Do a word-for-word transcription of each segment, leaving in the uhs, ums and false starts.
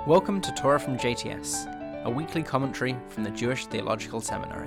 Welcome to Torah from J T S, a weekly commentary from the Jewish Theological Seminary.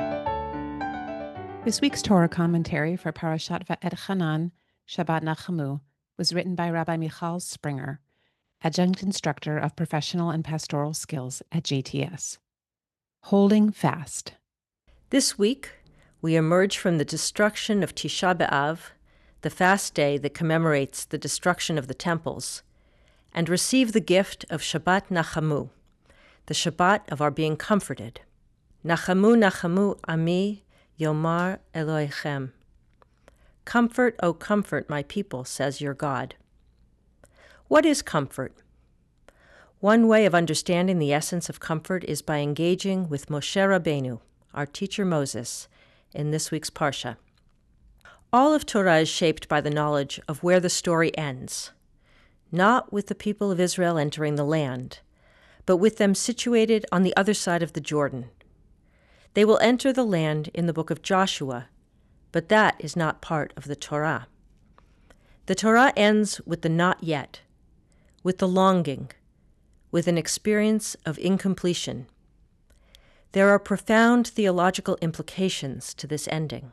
This week's Torah commentary for Parashat Va'et-Chanan, Shabbat Nachamu, was written by Rabbi Michal Springer, adjunct instructor of professional and pastoral skills at J T S. Holding fast. This week, we emerge from the destruction of Tisha B'Av, the fast day that commemorates the destruction of the temples, and receive the gift of Shabbat Nachamu, the Shabbat of our being comforted. Nachamu, Nachamu, Ami, Yomar Elohechem. Comfort, O comfort my people, says your God. What is comfort? One way of understanding the essence of comfort is by engaging with Moshe Rabbeinu, our teacher Moses, in this week's Parsha. All of Torah is shaped by the knowledge of where the story ends, not with the people of Israel entering the land, but with them situated on the other side of the Jordan. They will enter the land in the book of Joshua, but that is not part of the Torah. The Torah ends with the not yet, with the longing, with an experience of incompletion. There are profound theological implications to this ending.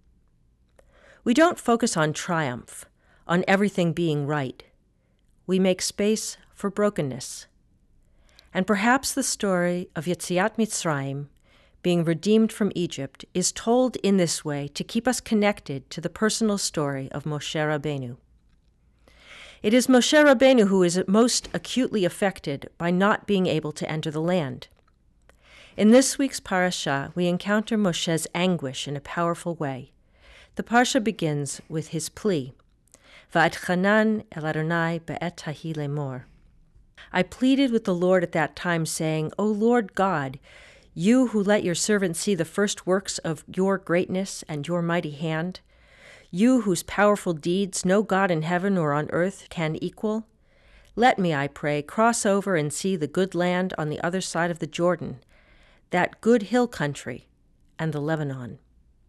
We don't focus on triumph, on everything being right. We make space for brokenness. And perhaps the story of Yetziat Mitzrayim, being redeemed from Egypt, is told in this way to keep us connected to the personal story of Moshe Rabbeinu. It is Moshe Rabbeinu who is most acutely affected by not being able to enter the land. In this week's parasha, we encounter Moshe's anguish in a powerful way. The parsha begins with his plea, Va'et-Chanan el Adonai be'et hahi lemor. I pleaded with the Lord at that time, saying, O Lord God, you who let your servant see the first works of your greatness and your mighty hand, you whose powerful deeds no God in heaven or on earth can equal, let me, I pray, cross over and see the good land on the other side of the Jordan, that good hill country, and the Lebanon.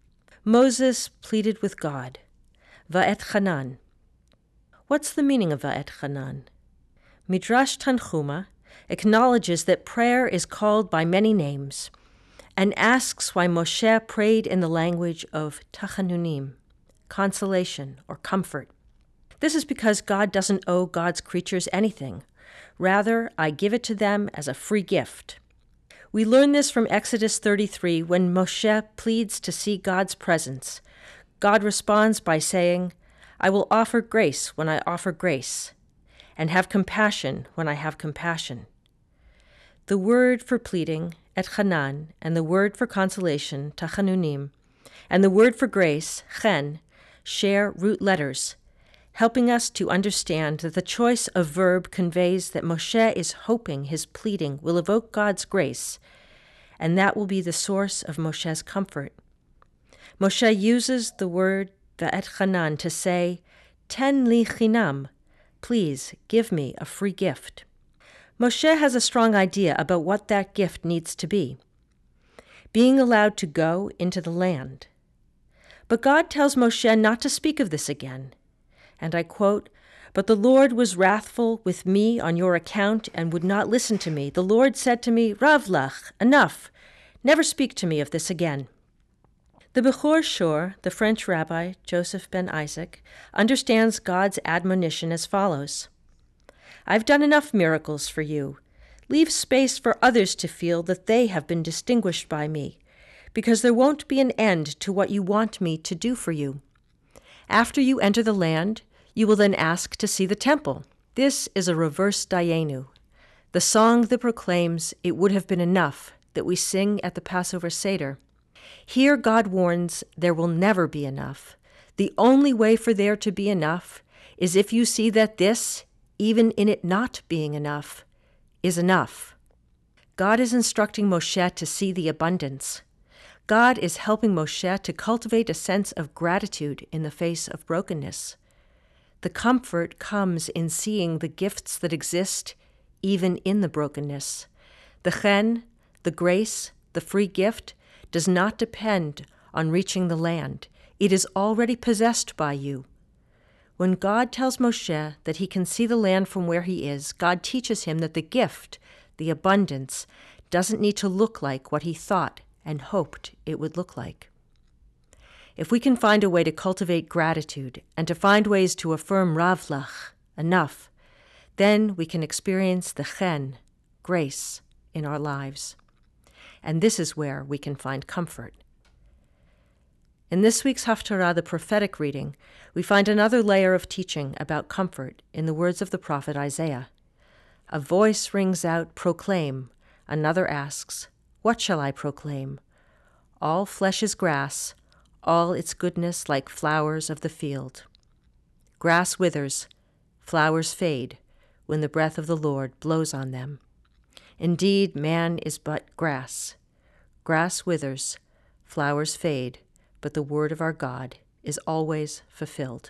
Moses pleaded with God, Va'et-Chanan. What's the meaning of Va'et-Chanan? Midrash Tanchuma acknowledges that prayer is called by many names and asks why Moshe prayed in the language of Tachanunim, consolation or comfort. This is because God doesn't owe God's creatures anything. Rather, I give it to them as a free gift. We learn this from Exodus thirty-three when Moshe pleads to see God's presence. God responds by saying, I will offer grace when I offer grace, and have compassion when I have compassion. The word for pleading, et-chanan, and the word for consolation, tachanunim, and the word for grace, chen, share root letters, helping us to understand that the choice of verb conveys that Moshe is hoping his pleading will evoke God's grace, and that will be the source of Moshe's comfort. Moshe uses the word Va'et-Chanan to say, Ten li chinam, please give me a free gift. Moshe has a strong idea about what that gift needs to be. Being allowed to go into the land. But God tells Moshe not to speak of this again. And I quote, But the Lord was wrathful with me on your account and would not listen to me. The Lord said to me, Rav lach, enough, never speak to me of this again. The Bechor Shor, the French rabbi, Joseph ben Isaac, understands God's admonition as follows. I've done enough miracles for you. Leave space for others to feel that they have been distinguished by me, because there won't be an end to what you want me to do for you. After you enter the land, you will then ask to see the temple. This is a reverse dayenu, the song that proclaims it would have been enough that we sing at the Passover Seder. Here God warns there will never be enough. The only way for there to be enough is if you see that this, even in it not being enough, is enough. God is instructing Moshe to see the abundance. God is helping Moshe to cultivate a sense of gratitude in the face of brokenness. The comfort comes in seeing the gifts that exist even in the brokenness. The chen, the grace, the free gift, does not depend on reaching the land. It is already possessed by you. When God tells Moshe that he can see the land from where he is, God teaches him that the gift, the abundance, doesn't need to look like what he thought and hoped it would look like. If we can find a way to cultivate gratitude and to find ways to affirm ravlach, enough, then we can experience the chen, grace, in our lives. And this is where we can find comfort. In this week's Haftarah, the prophetic reading, we find another layer of teaching about comfort in the words of the prophet Isaiah. A voice rings out, proclaim. Another asks, what shall I proclaim? All flesh is grass, all its goodness like flowers of the field. Grass withers, flowers fade, when the breath of the Lord blows on them. Indeed, man is but grass. Grass withers, flowers fade, but the word of our God is always fulfilled.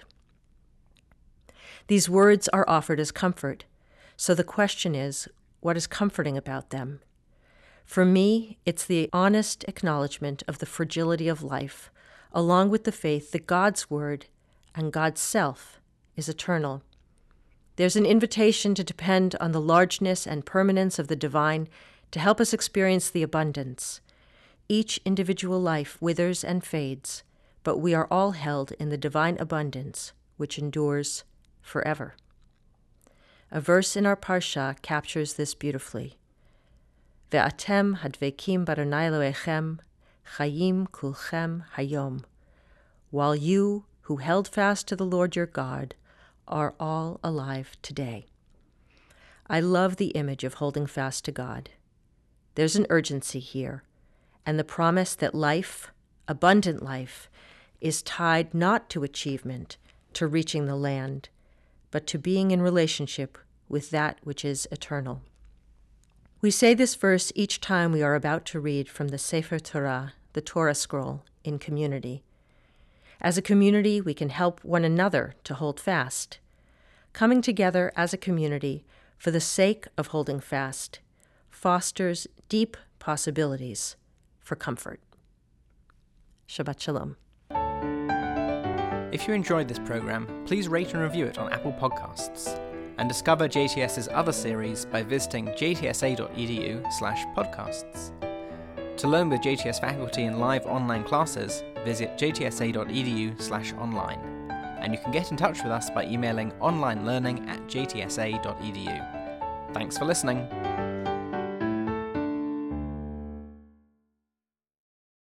These words are offered as comfort, so the question is, what is comforting about them? For me, it's the honest acknowledgement of the fragility of life, along with the faith that God's word and God's self is eternal. There's an invitation to depend on the largeness and permanence of the divine to help us experience the abundance. Each individual life withers and fades, but we are all held in the divine abundance, which endures forever. A verse in our parsha captures this beautifully. Ve'atem hadvekim b'Adonai Elohechem, chayim kulchem hayom. While you, who held fast to the Lord your God, are all alive today. I love the image of holding fast to God. There's an urgency here, and the promise that life, abundant life, is tied not to achievement, to reaching the land, but to being in relationship with that which is eternal. We say this verse each time we are about to read from the Sefer Torah, the Torah scroll, in community. As a community, we can help one another to hold fast. Coming together as a community for the sake of holding fast fosters deep possibilities for comfort. Shabbat Shalom. If you enjoyed this program, please rate and review it on Apple Podcasts, and discover JTS's other series by visiting jtsa.edu slash podcasts. To learn with J T S faculty in live online classes, visit jtsa.edu slash online. And you can get in touch with us by emailing onlinelearning at jtsa.edu. Thanks for listening.